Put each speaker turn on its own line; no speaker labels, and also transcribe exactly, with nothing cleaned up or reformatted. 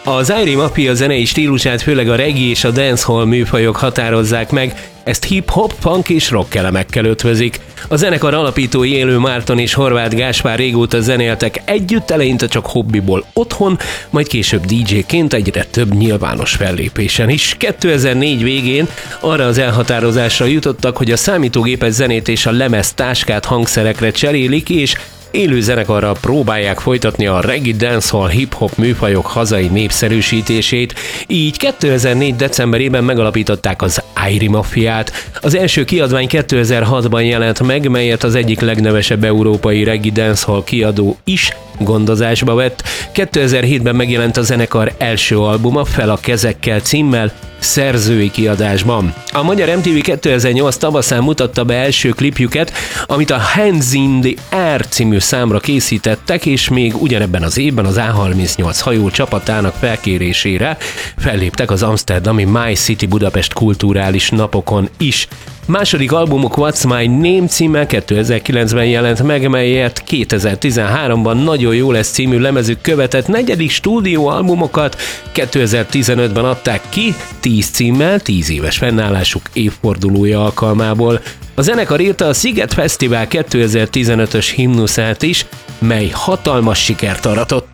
Az Irie Mafia zenei stílusát főleg a reggae és a dancehall műfajok határozzák meg, ezt hip-hop, punk és rock elemekkel ötvözik. A zenekar alapítói Élő Márton és Horváth Gáspár régóta zenéltek együtt, eleinte csak hobbiból otthon, majd később dé dzséként egyre több nyilvános fellépésen is. kétezer-négy végén arra az elhatározásra jutottak, hogy a számítógépes zenét és a lemez táskát hangszerekre cserélik, és élő zenekarral próbálják folytatni a reggae, dancehall, hip-hop műfajok hazai népszerűsítését, így kétezer-négy decemberében megalapították az Irie Mafiát. Az első kiadvány kétezer-hatban jelent meg, melyet az egyik legnevesebb európai reggae dancehall kiadó is gondozásba vett. kétezer-hétben megjelent a zenekar első albuma, Fel a kezekkel címmel, szerzői kiadásban. A magyar em té vé kétezer-nyolc tavaszán mutatta be első klipjüket, amit a Hands in the Air című számra készítettek, és még ugyanebben az évben az á harmincnyolc hajó csapatának felkérésére felléptek az amszterdami My City Budapest kulturális napokon is. Második albumuk What's My Name címmel kétezer-kilencben jelent meg, melyet kétezer-tizenháromban Nagyon jó lesz című lemezük követett. Negyedik stúdióalbumokat kétezer-tizenötben adták ki, tíz címmel, tíz éves fennállásuk évfordulója alkalmából. A zenekar írta a Sziget Fesztivál kétezer-tizenötös himnuszát is, mely hatalmas sikert aratott.